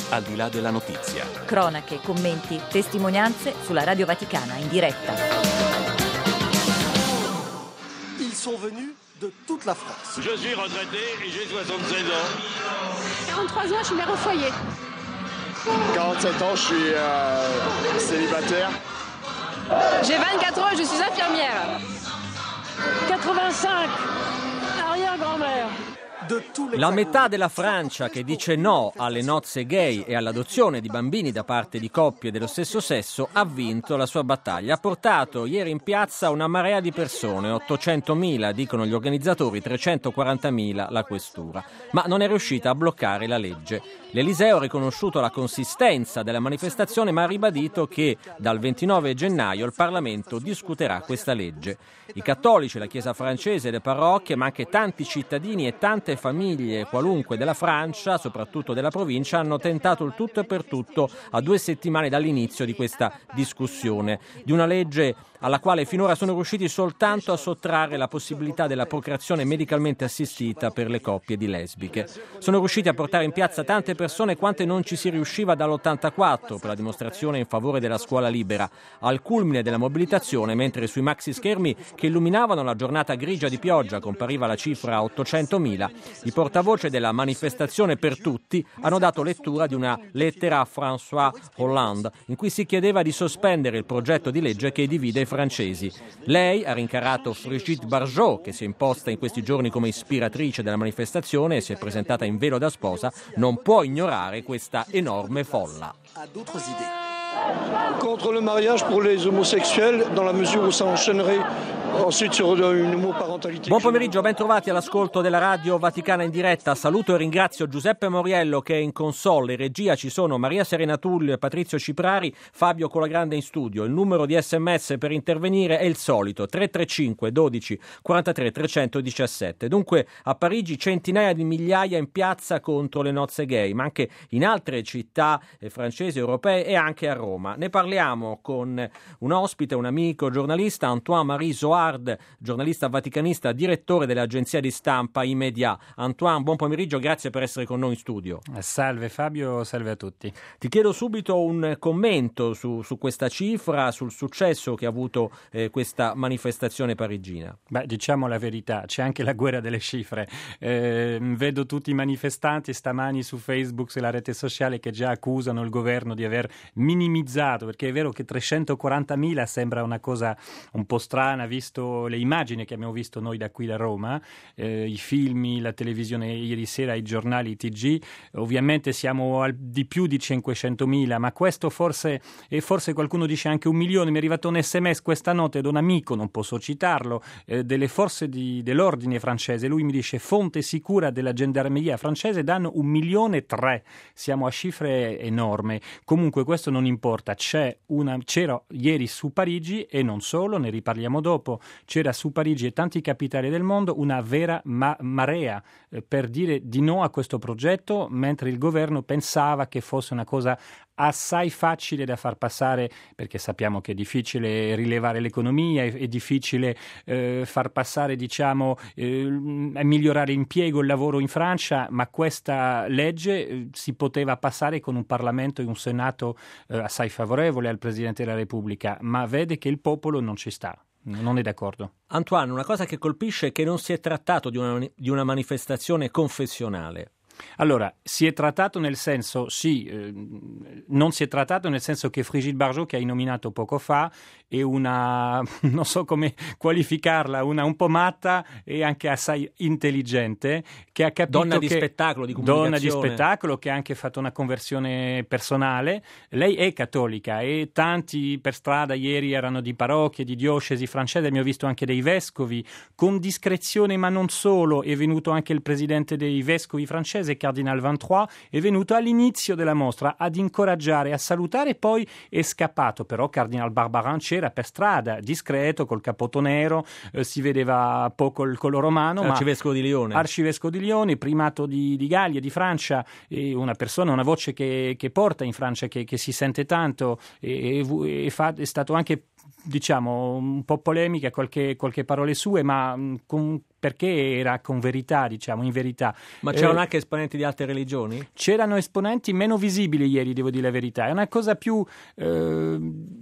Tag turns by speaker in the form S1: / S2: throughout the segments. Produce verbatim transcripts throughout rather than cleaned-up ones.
S1: Al di là della notizia.
S2: Cronache, commenti, testimonianze sulla Radio Vaticana in diretta.
S3: Ils sont venus de toute la France.
S4: Je suis retraité et j'ai soixante-seize ans.
S5: quarante-trois ans, je suis mère au foyer.
S6: quarante-sept ans, je suis euh, célibataire.
S5: J'ai vingt-quatre ans et je suis infirmière.
S7: quatre-vingt-cinq, arrière-grand-mère.
S8: La metà della Francia che dice no alle nozze gay e all'adozione di bambini da parte di coppie dello stesso sesso ha vinto la sua battaglia. Ha portato ieri in piazza una marea di persone, ottocentomila dicono gli organizzatori, trecentoquarantamila la questura, ma non è riuscita a bloccare la legge. L'Eliseo ha riconosciuto la consistenza della manifestazione, ma ha ribadito che dal ventinove gennaio il Parlamento discuterà questa legge. I cattolici, la Chiesa francese, le parrocchie, ma anche tanti cittadini e tante famiglie qualunque della Francia, soprattutto della provincia, hanno tentato il tutto e per tutto a due settimane dall'inizio di questa discussione, di una legge alla quale finora sono riusciti soltanto a sottrarre la possibilità della procreazione medicalmente assistita per le coppie di lesbiche. Sono riusciti a portare in piazza tante persone quante non ci si riusciva dall'ottantaquattro per la dimostrazione in favore della scuola libera, al culmine della mobilitazione, mentre sui maxi schermi che illuminavano la giornata grigia di pioggia compariva la cifra ottocentomila, i portavoce della manifestazione per tutti hanno dato lettura di una lettera a François Hollande in cui si chiedeva di sospendere il progetto di legge che divide i francesi. Lei ha rincarato Brigitte Bardot, che si è imposta in questi giorni come ispiratrice della manifestazione e si è presentata in velo da sposa, non può ignorare questa enorme folla.
S6: Contre le mariage pour les homosexuels, dans la mesure où ça enchaînerait ensuite sur une homoparentalité.
S8: Buon pomeriggio, ben trovati all'ascolto della Radio Vaticana in diretta. Saluto e ringrazio Giuseppe Moriello che è in console, in regia ci sono Maria Serena Tullio, Patrizio Ciprari, Fabio Colagrande in studio. Il numero di sms per intervenire è il solito, tre tre cinque dodici quarantatré trecentodiciassette. Dunque a Parigi centinaia di migliaia in piazza contro le nozze gay, ma anche in altre città francesi, europee e anche a Roma. Ne parliamo con un ospite, un amico giornalista, Antoine-Marie Zoard, giornalista vaticanista, direttore dell'agenzia di stampa Immedia. Antoine, buon pomeriggio, grazie per essere con noi in studio.
S9: Salve Fabio, salve a tutti.
S8: Ti chiedo subito un commento su, su questa cifra, sul successo che ha avuto eh, questa manifestazione parigina.
S9: Beh, diciamo la verità, c'è anche la guerra delle cifre. Eh, vedo tutti i manifestanti stamani su Facebook, sulla rete sociale, che già accusano il governo di aver minimizzato, perché è vero che trecentoquarantamila sembra una cosa un po' strana visto le immagini che abbiamo visto noi da qui da Roma, eh, i film, la televisione ieri sera, i giornali, i T G. Ovviamente siamo al di più di cinquecentomila, ma questo forse, e forse qualcuno dice anche un milione. Mi è arrivato un sms questa notte da un amico, non posso citarlo, eh, delle forze di, dell'ordine francese. Lui mi dice: fonte sicura della gendarmeria francese, danno un milione e tre. Siamo a cifre enormi. Comunque questo non importa. C'è una, c'era ieri su Parigi, e non solo, ne riparliamo dopo, c'era su Parigi e tanti capitali del mondo una vera ma- marea eh, per dire di no a questo progetto, mentre il governo pensava che fosse una cosa assai facile da far passare, perché sappiamo che è difficile rilevare l'economia, è, è difficile eh, far passare, diciamo, eh, migliorare l'impiego, il lavoro in Francia, ma questa legge eh, si poteva passare con un Parlamento e un Senato eh, assai favorevole al Presidente della Repubblica, ma vede che il popolo non ci sta. Non è d'accordo.
S8: Antoine, una cosa che colpisce è che non si è trattato di una, di una manifestazione confessionale.
S9: Allora, si è trattato nel senso, sì, eh, non si è trattato nel senso che Brigitte Bardot, che hai nominato poco fa, è una, non so come qualificarla, una un po' matta e anche assai intelligente, che ha capito
S8: donna
S9: che...
S8: di spettacolo, di comunicazione.
S9: Donna di spettacolo, che ha anche fatto una conversione personale. Lei è cattolica e tanti per strada ieri erano di parrocchie, di diocesi francese, abbiamo visto anche dei vescovi, con discrezione ma non solo, è venuto anche il presidente dei vescovi francesi, Cardinal ventitré, è venuto all'inizio della mostra ad incoraggiare, a salutare, poi è scappato. Però Cardinal Barbarin c'era per strada, discreto, col cappotto nero, eh, si vedeva poco il colore romano.
S8: Arcivescovo
S9: ma
S8: di Lione.
S9: Arcivescovo di Lione, primato di, di Gallia, di Francia, e una persona, una voce che, che porta in Francia, che, che si sente tanto, e, e, e fa, è stato anche diciamo un po' polemica, qualche, qualche parole sue, ma con, perché era con verità, diciamo, in verità.
S8: Ma c'erano
S9: eh,
S8: anche esponenti di altre religioni?
S9: C'erano esponenti meno visibili ieri, devo dire la verità. È una cosa più... Eh,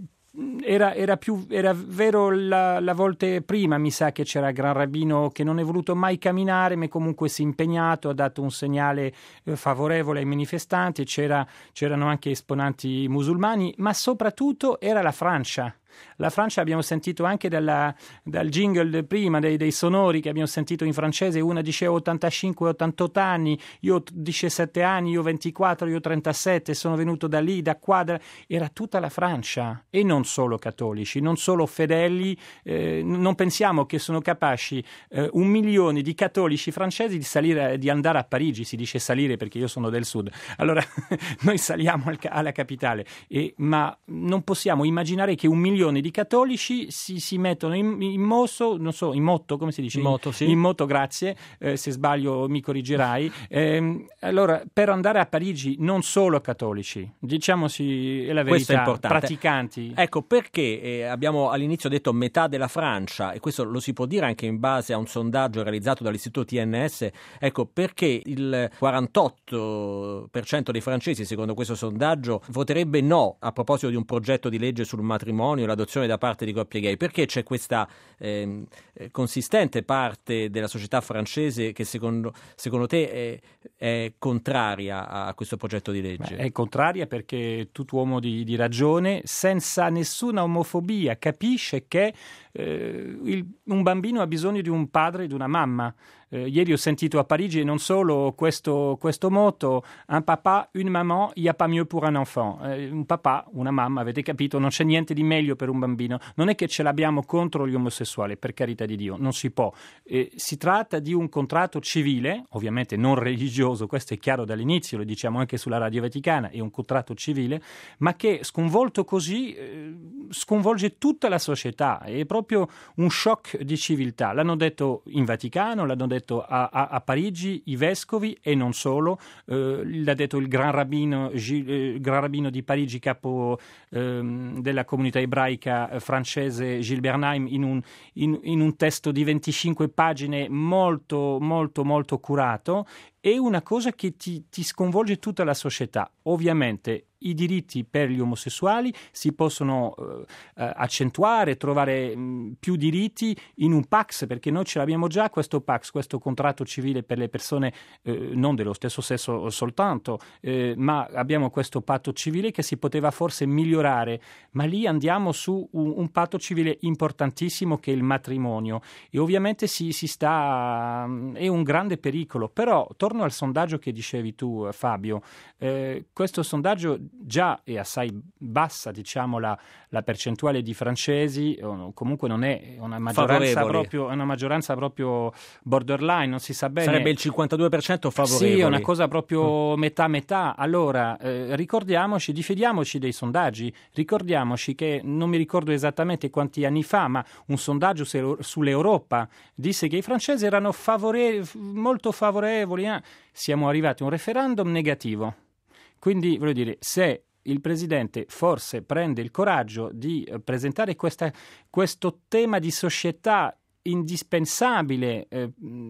S9: Era, era più era vero la, la volta prima, mi sa che c'era il Gran Rabbino che non è voluto mai camminare, ma comunque si è impegnato, ha dato un segnale eh, favorevole ai manifestanti. C'era, c'erano anche esponenti musulmani, ma soprattutto era la Francia. La Francia abbiamo sentito anche dalla, dal jingle prima, dei, dei sonori che abbiamo sentito in francese, una diceva ottantacinque ottantotto anni, io diciassette anni, io ventiquattro, io trentasette, sono venuto da lì, da qua, da... era tutta la Francia e non solo cattolici, non solo fedeli, eh, non pensiamo che sono capaci eh, un milione di cattolici francesi di salire, di andare a Parigi, si dice salire perché io sono del sud, allora noi saliamo al, alla capitale, e, ma non possiamo immaginare che un milione di cattolici si, si mettono in, in moto, non so, in moto, come si dice?
S8: In moto, sì.
S9: In moto, grazie, eh, se sbaglio mi corrigerai. Eh, allora, per andare a Parigi non solo cattolici, diciamoci è la
S8: Questo è
S9: verità,
S8: importante.
S9: praticanti.
S8: Ecco, perché eh, abbiamo all'inizio detto metà della Francia, e questo lo si può dire anche in base a un sondaggio realizzato dall'istituto T N S, ecco, perché il quarantotto per cento dei francesi, secondo questo sondaggio, voterebbe no a proposito di un progetto di legge sul matrimonio, l'adozione da parte di coppie gay. Perché c'è questa eh, consistente parte della società francese che secondo, secondo te è, è contraria a questo progetto di legge?
S9: Beh, è contraria perché tutto uomo di, di ragione, senza nessuna omofobia, capisce che eh, il, un bambino ha bisogno di un padre e di una mamma. Eh, ieri ho sentito a Parigi non solo questo, questo motto, un papà, une maman, il n'y a pas mieux pour un enfant. Eh, un papà, una mamma, avete capito, non c'è niente di meglio per un bambino. Non è che ce l'abbiamo contro gli omosessuali, per carità di Dio, non si può. Eh, si tratta di un contratto civile, ovviamente non religioso, questo è chiaro dall'inizio, lo diciamo anche sulla Radio Vaticana, è un contratto civile, ma che sconvolto così eh, sconvolge tutta la società, è proprio un shock di civiltà. L'hanno detto in Vaticano, l'hanno detto A, a, a Parigi i vescovi e non solo, eh, l'ha detto il Gran Rabbino, Gilles, eh, Gran Rabbino di Parigi, capo eh, della comunità ebraica francese, Gilles Bernheim, in un, in, in un testo di venticinque pagine molto molto molto curato. È una cosa che ti, ti sconvolge tutta la società. Ovviamente i diritti per gli omosessuali si possono eh, accentuare, trovare mh, più diritti in un Pax, perché noi ce l'abbiamo già questo Pax, questo contratto civile per le persone eh, non dello stesso sesso soltanto, eh, ma abbiamo questo patto civile che si poteva forse migliorare, ma lì andiamo su un, un patto civile importantissimo che è il matrimonio, e ovviamente si, si sta, è un grande pericolo. Però torno al sondaggio che dicevi tu, Fabio, eh, questo sondaggio già è assai bassa, diciamo, la, la percentuale di francesi, o comunque non è una maggioranza proprio, una maggioranza proprio borderline, non si sa bene.
S8: Sarebbe il cinquantadue per cento favorevoli.
S9: Sì, è una cosa proprio metà-metà. Allora, eh, ricordiamoci, difendiamoci dei sondaggi, ricordiamoci che non mi ricordo esattamente quanti anni fa, ma un sondaggio sull'Europa disse che i francesi erano favore- molto favorevoli. Eh? Siamo arrivati a un referendum negativo. Quindi, voglio dire, se il Presidente forse prende il coraggio di presentare questa, questo tema di società indispensabile eh,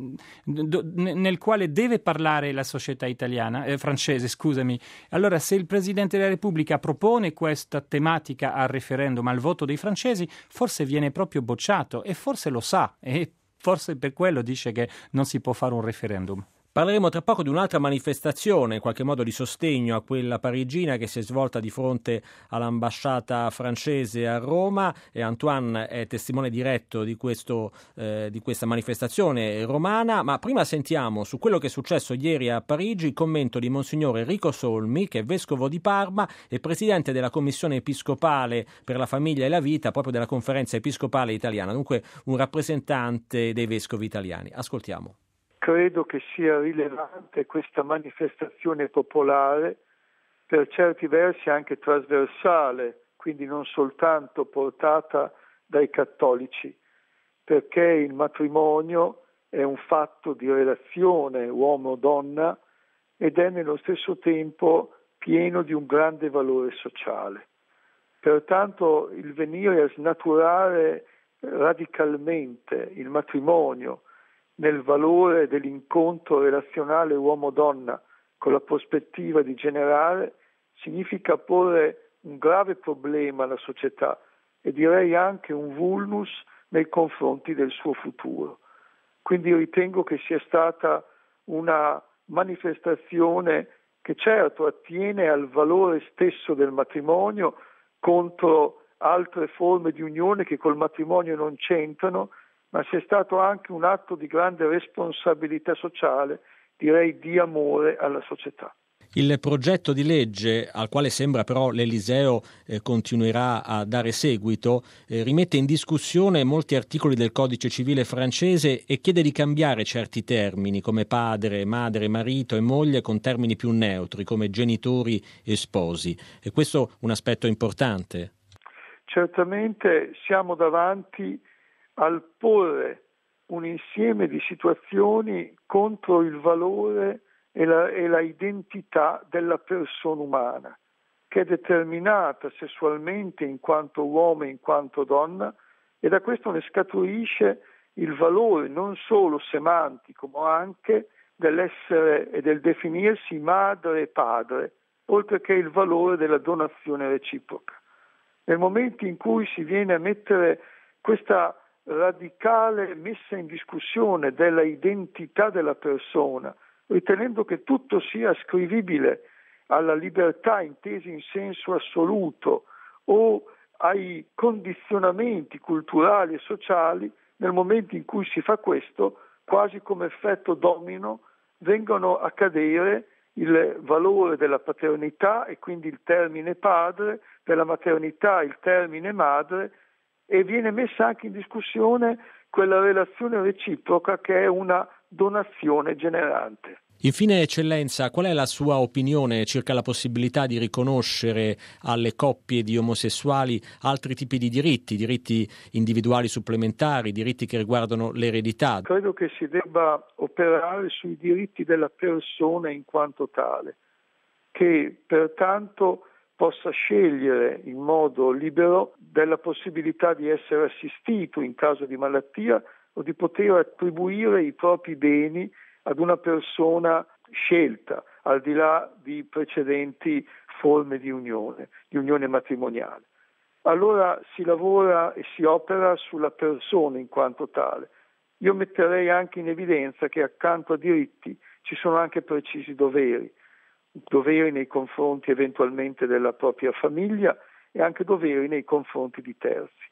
S9: do, nel quale deve parlare la società italiana, eh, francese, scusami. Allora, se il Presidente della Repubblica propone questa tematica al referendum, al voto dei francesi, forse viene proprio bocciato, e forse lo sa, e forse per quello dice che non si può fare un referendum.
S8: Parleremo tra poco di un'altra manifestazione, in qualche modo di sostegno a quella parigina, che si è svolta di fronte all'ambasciata francese a Roma, e Antoine è testimone diretto di, questo, eh, di questa manifestazione romana. Ma prima sentiamo su quello che è successo ieri a Parigi il commento di Monsignore Enrico Solmi, che è vescovo di Parma e presidente della Commissione Episcopale per la Famiglia e la Vita, proprio della Conferenza Episcopale Italiana, dunque un rappresentante dei vescovi italiani. Ascoltiamo.
S1: Credo che sia rilevante questa manifestazione popolare, per certi versi anche trasversale, quindi non soltanto portata dai cattolici, perché il matrimonio è un fatto di relazione uomo-donna ed è nello stesso tempo pieno di un grande valore sociale. Pertanto il venire a snaturare radicalmente il matrimonio nel valore dell'incontro relazionale uomo-donna con la prospettiva di generare significa porre un grave problema alla società e direi anche un vulnus nei confronti del suo futuro. Quindi ritengo che sia stata una manifestazione che certo attiene al valore stesso del matrimonio contro altre forme di unione che col matrimonio non c'entrano, ma sia stato anche un atto di grande responsabilità sociale, direi di amore alla società.
S8: Il progetto di legge, al quale sembra però l'Eliseo eh, continuerà a dare seguito, eh, rimette in discussione molti articoli del codice civile francese e chiede di cambiare certi termini come padre, madre, marito e moglie con termini più neutri come genitori e sposi. E questo è un aspetto importante.
S1: Certamente siamo davanti al porre un insieme di situazioni contro il valore e la, e la identità della persona umana, che è determinata sessualmente in quanto uomo e in quanto donna, e da questo ne scaturisce il valore non solo semantico, ma anche dell'essere e del definirsi madre e padre, oltre che il valore della donazione reciproca. Nel momento in cui si viene a mettere questa radicale messa in discussione della identità della persona, ritenendo che tutto sia ascrivibile alla libertà intesa in senso assoluto o ai condizionamenti culturali e sociali, nel momento in cui si fa questo, quasi come effetto domino, vengono a cadere il valore della paternità e quindi il termine padre, della maternità il termine madre, e viene messa anche in discussione quella relazione reciproca che è una donazione generante.
S8: Infine, Eccellenza, qual è la sua opinione circa la possibilità di riconoscere alle coppie di omosessuali altri tipi di diritti, diritti individuali supplementari, diritti che riguardano l'eredità?
S1: Credo che si debba operare sui diritti della persona in quanto tale, che pertanto possa scegliere in modo libero della possibilità di essere assistito in caso di malattia o di poter attribuire i propri beni ad una persona scelta, al di là di precedenti forme di unione, di unione matrimoniale. Allora si lavora e si opera sulla persona in quanto tale. Io metterei anche in evidenza che accanto a diritti ci sono anche precisi doveri, doveri nei confronti eventualmente della propria famiglia e anche doveri nei confronti di terzi.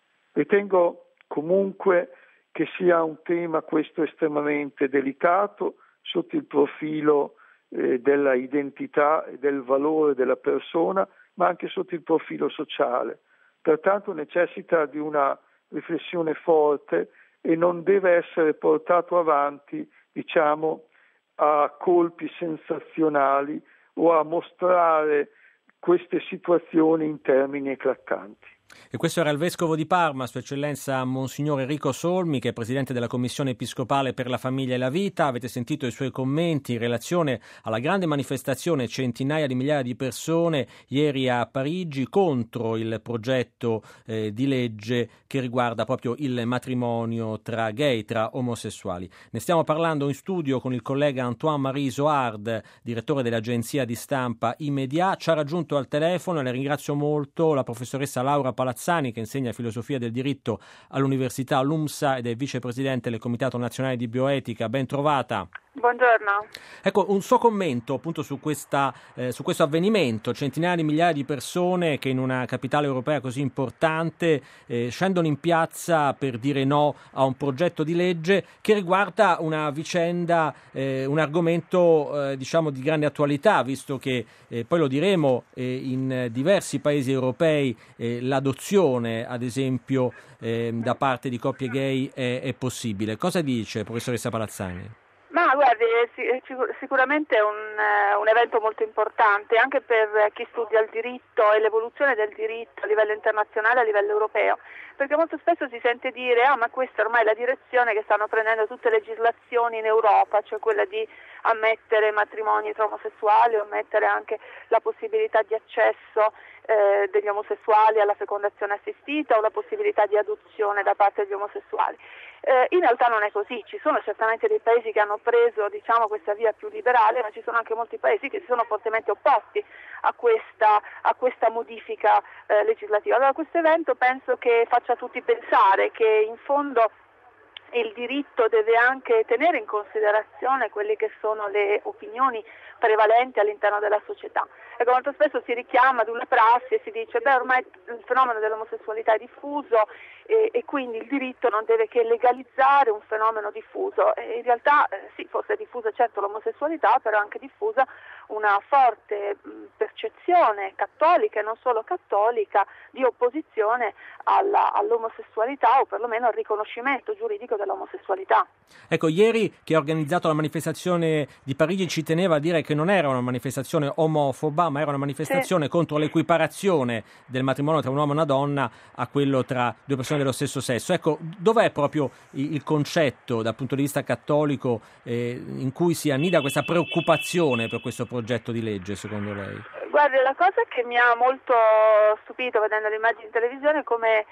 S1: Ritengo comunque che sia un tema questo estremamente delicato sotto il profilo eh, della identità e del valore della persona, ma anche sotto il profilo sociale. Pertanto necessita di una riflessione forte e non deve essere portato avanti, diciamo, a colpi sensazionali o a mostrare queste situazioni in termini eclatanti.
S8: E questo era il Vescovo di Parma, Sua Eccellenza Monsignor Enrico Solmi, che è Presidente della Commissione Episcopale per la Famiglia e la Vita. Avete sentito i suoi commenti in relazione alla grande manifestazione, centinaia di migliaia di persone ieri a Parigi contro il progetto eh, di legge che riguarda proprio il matrimonio tra gay, tra omosessuali. Ne stiamo parlando in studio con il collega Antoine-Marie Zoard, direttore dell'agenzia di stampa Imedia. Ci ha raggiunto al telefono e le ringrazio molto la professoressa Laura Palazzani, che insegna filosofia del diritto all'Università LUMSA ed è vicepresidente del Comitato Nazionale di Bioetica. Ben trovata.
S10: Buongiorno.
S8: Ecco, un suo commento appunto su, questa, eh, su questo avvenimento. Centinaia di migliaia di persone che in una capitale europea così importante eh, scendono in piazza per dire no a un progetto di legge che riguarda una vicenda, eh, un argomento eh, diciamo di grande attualità, visto che eh, poi lo diremo eh, in diversi paesi europei eh, l'adozione ad esempio eh, da parte di coppie gay è, è possibile. Cosa dice, professoressa Palazzani?
S10: Ma Ma guardi, è sicuramente un, un evento molto importante anche per chi studia il diritto e l'evoluzione del diritto a livello internazionale e a livello europeo, perché molto spesso si sente dire ah ma questa ormai è la direzione che stanno prendendo tutte le legislazioni in Europa, cioè quella di ammettere matrimoni tra omosessuali o ammettere anche la possibilità di accesso eh, degli omosessuali alla fecondazione assistita o la possibilità di adozione da parte degli omosessuali. Eh, in realtà non è così, ci sono certamente dei paesi che hanno preso diciamo questa via più liberale, ma ci sono anche molti paesi che si sono fortemente opposti a questa, a questa modifica eh, legislativa. Allora questo evento penso che faccia tutti pensare che in fondo il diritto deve anche tenere in considerazione quelle che sono le opinioni prevalenti all'interno della società. Ecco, molto spesso si richiama ad una prassi e si dice beh ormai il fenomeno dell'omosessualità è diffuso e, e quindi il diritto non deve che legalizzare un fenomeno diffuso. E in realtà eh, sì, forse è diffusa certo l'omosessualità, però è anche diffusa una forte mh, percezione cattolica e non solo cattolica di opposizione alla, all'omosessualità o perlomeno al riconoscimento giuridico dell'omosessualità.
S8: Ecco, ieri chi ha organizzato la manifestazione di Parigi ci teneva a dire che non era una manifestazione omofoba, ma era una manifestazione sì. contro l'equiparazione del matrimonio tra un uomo e una donna a quello tra due persone dello stesso sesso. Ecco, dov'è proprio il concetto dal punto di vista cattolico eh, in cui si annida questa preoccupazione per questo progetto di legge, secondo lei?
S10: Guardi, la cosa che mi ha molto stupito vedendo le immagini in televisione è come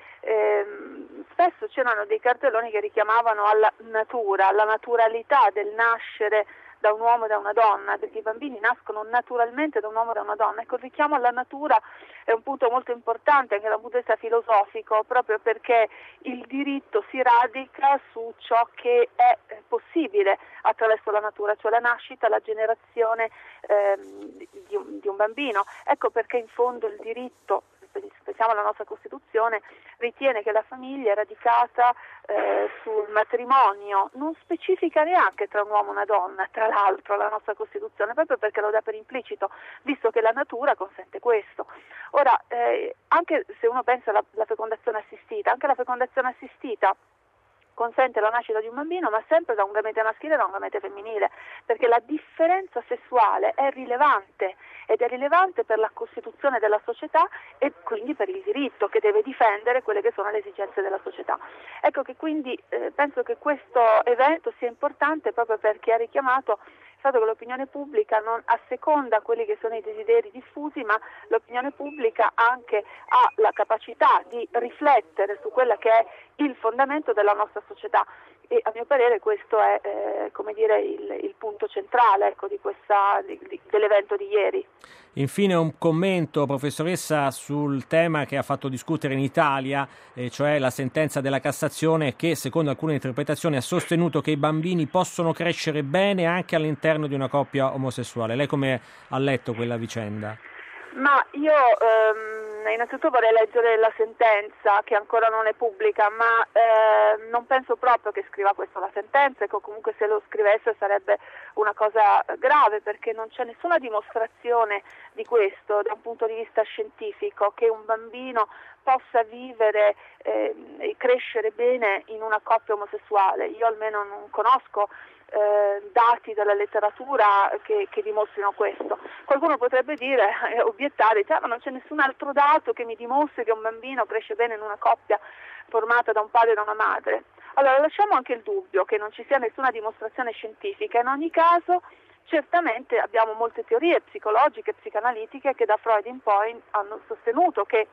S10: ehm, spesso c'erano dei cartelloni che richiamavano alla natura, alla naturalità del nascere da un uomo e da una donna, perché i bambini nascono naturalmente da un uomo e da una donna. Ecco, il richiamo alla natura è un punto molto importante anche da un punto di vista filosofico, proprio perché il diritto si radica su ciò che è possibile attraverso la natura, cioè la nascita, la generazione ehm, di, un, di un bambino. Ecco perché in fondo il diritto, pensiamo alla nostra Costituzione, ritiene che la famiglia è radicata eh, sul matrimonio, non specifica neanche tra un uomo e una donna, tra l'altro la nostra Costituzione, proprio perché lo dà per implicito, visto che la natura consente questo. Ora, eh, anche se uno pensa alla, alla fecondazione assistita, anche la fecondazione assistita consente la nascita di un bambino, ma sempre da un gamete maschile e da un gamete femminile, perché la differenza sessuale è rilevante ed è rilevante per la costituzione della società e quindi per il diritto che deve difendere quelle che sono le esigenze della società. Ecco che quindi eh, penso che questo evento sia importante proprio perché ha richiamato il fatto che l'opinione pubblica non asseconda quelli che sono i desideri diffusi, ma l'opinione pubblica anche ha la capacità di riflettere su quella che è il fondamento della nostra società e a mio parere questo è eh, come dire il, il punto centrale ecco, di questa, di, di, dell'evento di ieri.
S8: Infine un commento, professoressa, sul tema che ha fatto discutere in Italia, eh, cioè la sentenza della Cassazione che, secondo alcune interpretazioni, ha sostenuto che i bambini possono crescere bene anche all'interno di una coppia omosessuale. Lei come ha letto quella vicenda?
S10: Ma io ehm, innanzitutto vorrei leggere la sentenza che ancora non è pubblica, ma eh, non penso proprio che scriva questo la sentenza, e che comunque se lo scrivesse sarebbe una cosa grave, perché non c'è nessuna dimostrazione di questo da un punto di vista scientifico, che un bambino possa vivere eh, e crescere bene in una coppia omosessuale. Io almeno non conosco Eh, dati dalla letteratura che, che dimostrino questo. Qualcuno potrebbe dire, eh, obiettare, cioè, ma non c'è nessun altro dato che mi dimostri che un bambino cresce bene in una coppia formata da un padre e da una madre. Allora lasciamo anche il dubbio che non ci sia nessuna dimostrazione scientifica. In ogni caso certamente abbiamo molte teorie psicologiche e psicanalitiche che da Freud in poi hanno sostenuto che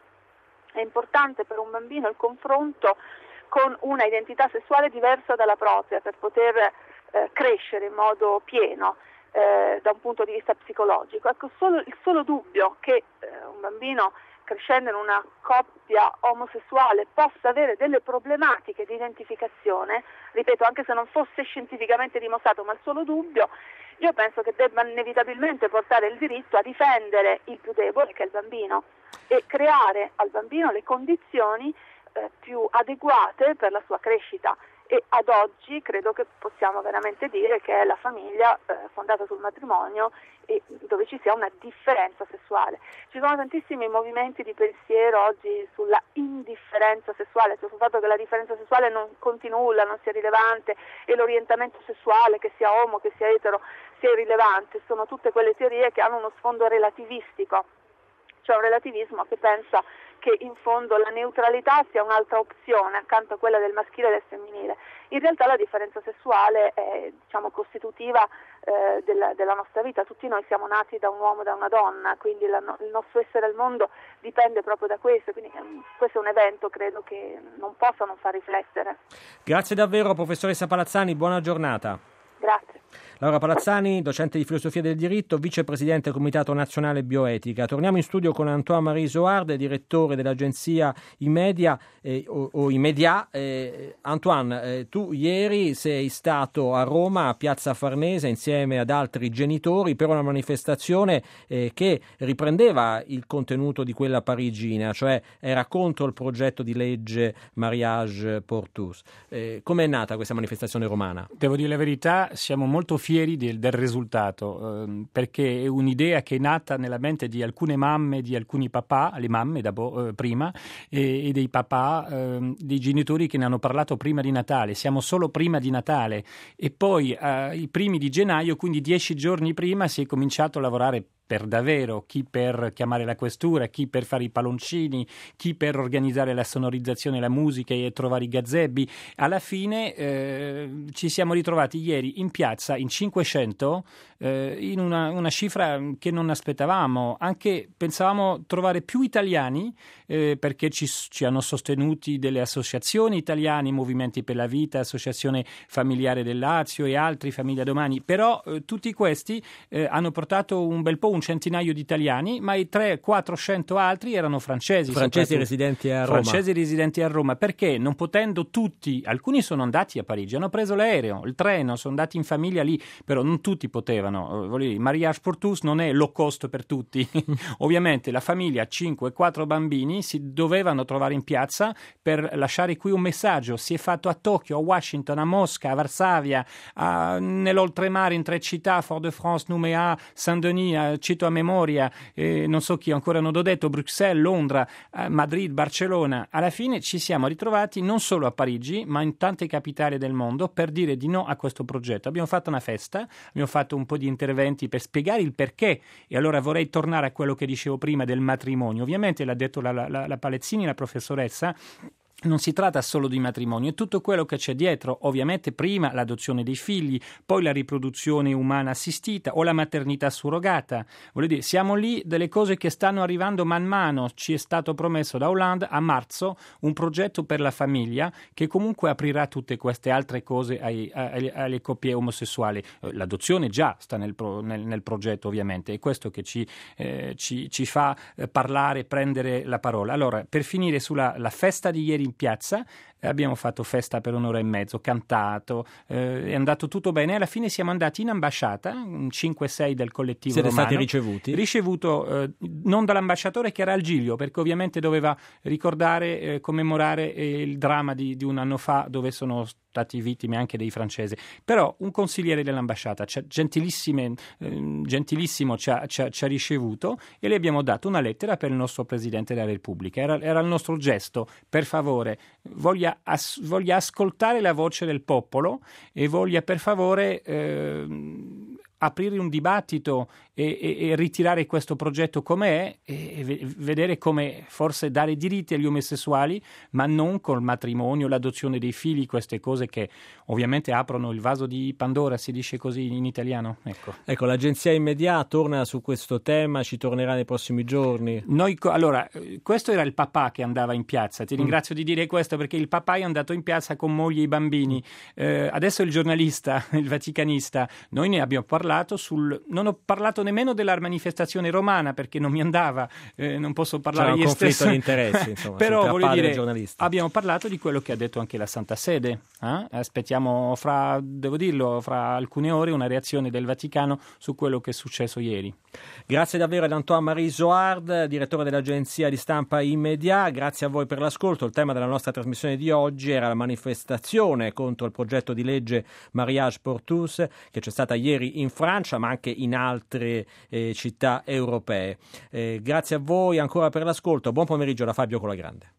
S10: è importante per un bambino il confronto con una identità sessuale diversa dalla propria per poter Eh, crescere in modo pieno eh, da un punto di vista psicologico. Ecco, solo, il solo dubbio che eh, un bambino crescendo in una coppia omosessuale possa avere delle problematiche di identificazione, ripeto, anche se non fosse scientificamente dimostrato, ma il solo dubbio, io penso che debba inevitabilmente portare il diritto a difendere il più debole, che è il bambino, e creare al bambino le condizioni eh, più adeguate per la sua crescita. e ad oggi credo che possiamo veramente dire che è la famiglia eh, fondata sul matrimonio e dove ci sia una differenza sessuale. Ci sono tantissimi movimenti di pensiero oggi sulla indifferenza sessuale, cioè sul fatto che la differenza sessuale non conti nulla, non sia rilevante, e l'orientamento sessuale, che sia omo, che sia etero, sia irrilevante. Sono tutte quelle teorie che hanno uno sfondo relativistico, cioè un relativismo che pensa che in fondo la neutralità sia un'altra opzione accanto a quella del maschile e del femminile. In realtà la differenza sessuale è, diciamo, costitutiva eh, della, della nostra vita. Tutti noi siamo nati da un uomo e da una donna, quindi la, il nostro essere al mondo dipende proprio da questo, quindi um, questo è un evento, credo, che non possa non far riflettere.
S8: Grazie davvero, professoressa Palazzani, buona giornata.
S10: Grazie.
S8: Laura Palazzani, docente di filosofia del diritto, vicepresidente del Comitato Nazionale Bioetica. Torniamo in studio con Antoine-Marie Isoarde, direttore dell'agenzia Imedia eh, o, o Imedia. Eh, Antoine, eh, tu ieri sei stato a Roma, a Piazza Farnese, insieme ad altri genitori, per una manifestazione eh, che riprendeva il contenuto di quella parigina, cioè era contro il progetto di legge Mariage pour tous. Eh, com'è nata questa manifestazione romana?
S9: Devo dire la verità, siamo molto fieri del, del risultato, eh, perché è un'idea che è nata nella mente di alcune mamme, di alcuni papà, le mamme da bo, eh, prima, e, e dei papà, eh, dei genitori che ne hanno parlato prima di Natale. Siamo solo prima di Natale e poi eh, i primi di gennaio, quindi dieci giorni prima, si è cominciato a lavorare per davvero, chi per chiamare la questura, chi per fare i palloncini, chi per organizzare la sonorizzazione, la musica e trovare i gazzebi. Alla fine eh, ci siamo ritrovati ieri in piazza in cinquecento, eh, in una, una cifra che non aspettavamo. Anche pensavamo trovare più italiani, eh, perché ci, ci hanno sostenuti delle associazioni italiane, Movimenti per la Vita, Associazione Familiare del Lazio e altri, Famiglia Domani, però eh, tutti questi eh, hanno portato un bel po', un centinaio di italiani, ma i tre quattrocento altri erano francesi.
S8: Francesi residenti a Roma.
S9: Francesi residenti a Roma, perché non potendo tutti, alcuni sono andati a Parigi, hanno preso l'aereo, il treno, sono andati in famiglia lì, però non tutti potevano. Il Mariage pour tous non è low cost per tutti. Ovviamente la famiglia, cinque quattro bambini, si dovevano trovare in piazza per lasciare qui un messaggio. Si è fatto a Tokyo, a Washington, a Mosca, a Varsavia, a, nell'oltremare in tre città, Fort-de-France, Nouméa, Saint-Denis, a cito a memoria, eh, non so chi ancora non l'ho detto, Bruxelles, Londra, eh, Madrid, Barcellona. Alla fine ci siamo ritrovati non solo a Parigi, ma in tante capitali del mondo per dire di no a questo progetto. Abbiamo fatto una festa, abbiamo fatto un po' di interventi per spiegare il perché, e allora vorrei tornare a quello che dicevo prima del matrimonio. Ovviamente l'ha detto la, la, la Palazzini, la professoressa, non si tratta solo di matrimonio, è tutto quello che c'è dietro, ovviamente prima l'adozione dei figli, poi la riproduzione umana assistita o la maternità surrogata. Voglio dire, siamo lì delle cose che stanno arrivando man mano. Ci è stato promesso da Hollande a marzo un progetto per la famiglia che comunque aprirà tutte queste altre cose ai, ai, alle coppie omosessuali. L'adozione già sta nel, pro, nel, nel progetto, ovviamente, è questo che ci, eh, ci, ci fa parlare, prendere la parola. Allora, per finire sulla la festa di ieri in piazza, abbiamo fatto festa per un'ora e mezzo, cantato, eh, è andato tutto bene. Alla fine siamo andati in ambasciata, cinque sei del collettivo
S8: Siete
S9: romano.
S8: stati ricevuti?
S9: Ricevuto eh, non dall'ambasciatore, che era al Giglio, perché ovviamente doveva ricordare, eh, commemorare eh, il dramma di, di un anno fa, dove sono stati vittime anche dei francesi. Però un consigliere dell'ambasciata, gentilissime, eh, gentilissimo, ci ha, ci, ha, ci ha ricevuto, e le abbiamo dato una lettera per il nostro Presidente della Repubblica. Era, era il nostro gesto, per favore, voglia, as, voglia ascoltare la voce del popolo e voglia per favore eh, aprire un dibattito e, e, e ritirare questo progetto com'è, e, e vedere come forse dare diritti agli omosessuali, ma non col matrimonio, l'adozione dei figli, queste cose che ovviamente aprono il vaso di Pandora, si dice così in italiano. Ecco,
S8: ecco l'agenzia Imedia torna su questo tema, ci tornerà nei prossimi giorni.
S9: Noi, allora, questo era il papà che andava in piazza, ti ringrazio mm. di dire questo, perché il papà è andato in piazza con moglie e bambini. Eh, adesso il giornalista, il vaticanista, noi ne abbiamo parlato sul, non ho parlato nemmeno della manifestazione romana perché non mi andava, eh, non posso parlare
S8: io stesso. C'era un conflitto di interessi, insomma,
S9: però voglio dire, abbiamo parlato di quello che ha detto anche la Santa Sede. Eh? Aspettiamo, fra, devo dirlo, fra alcune ore una reazione del Vaticano su quello che è successo ieri.
S8: Grazie davvero ad Antoine-Marie Zoard, direttore dell'agenzia di stampa Immedia. Grazie a voi per l'ascolto. Il tema della nostra trasmissione di oggi era la manifestazione contro il progetto di legge Mariage pour tous che c'è stata ieri in Francia ma anche in altre eh, città europee. Eh, grazie a voi ancora per l'ascolto. Buon pomeriggio da Fabio Colagrande.